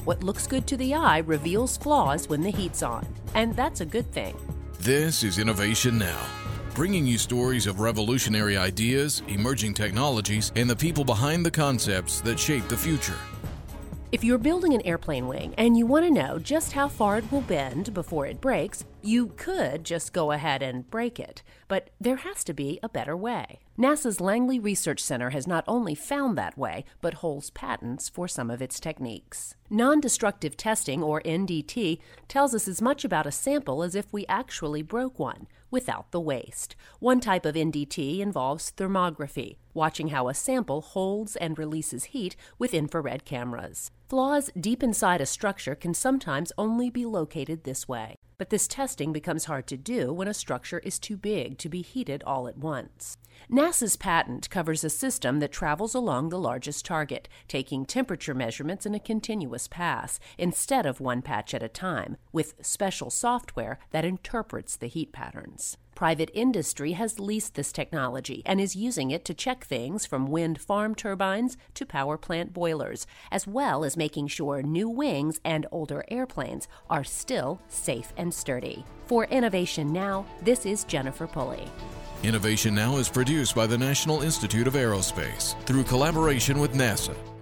What looks good to the eye reveals flaws when the heat's on, and that's a good thing. This is Innovation Now, bringing you stories of revolutionary ideas, emerging technologies, and the people behind the concepts that shape the future. If you're building an airplane wing and you want to know just how far it will bend before it breaks, you could just go ahead and break it. But there has to be a better way. NASA's Langley Research Center has not only found that way, but holds patents for some of its techniques. Non-destructive testing, or NDT, tells us as much about a sample as if we actually broke one, without the waste. One type of NDT involves thermography, watching how a sample holds and releases heat with infrared cameras. Flaws deep inside a structure can sometimes only be located this way. But this testing becomes hard to do when a structure is too big to be heated all at once. NASA's patent covers a system that travels along the largest target, taking temperature measurements in a continuous pass, instead of one patch at a time, with special software that interprets the heat patterns. Private industry has leased this technology and is using it to check things from wind farm turbines to power plant boilers, as well as making sure new wings and older airplanes are still safe and sturdy. For Innovation Now, this is Jennifer Pulley. Innovation Now is produced by the National Institute of Aerospace through collaboration with NASA.